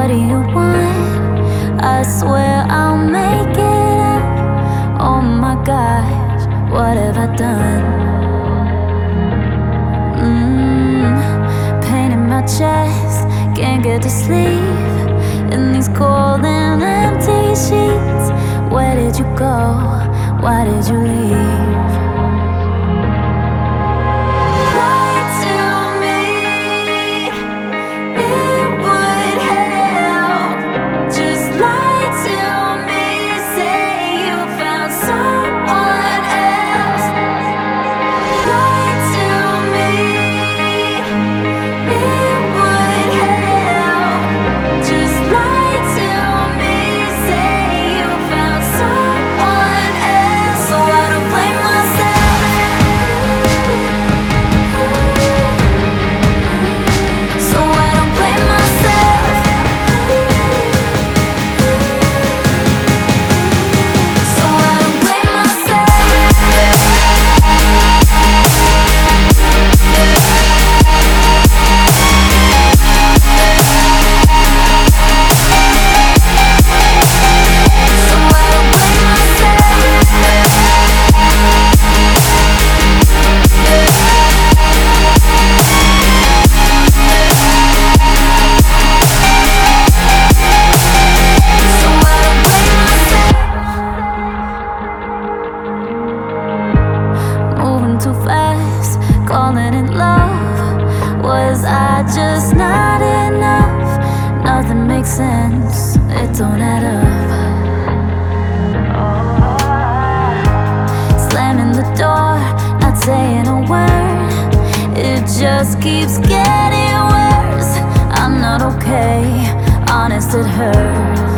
What do you want? I swear I'll make it up. Oh my gosh, what have I done? Pain in my chest, can't get to sleep in these cold and empty sheets. Where did you go? Why did you leave? Too fast, calling it love. Was I just not enough? Nothing makes sense, it don't add up. Slamming the door, not saying a word. It just keeps getting worse. I'm not okay, honest, it hurts.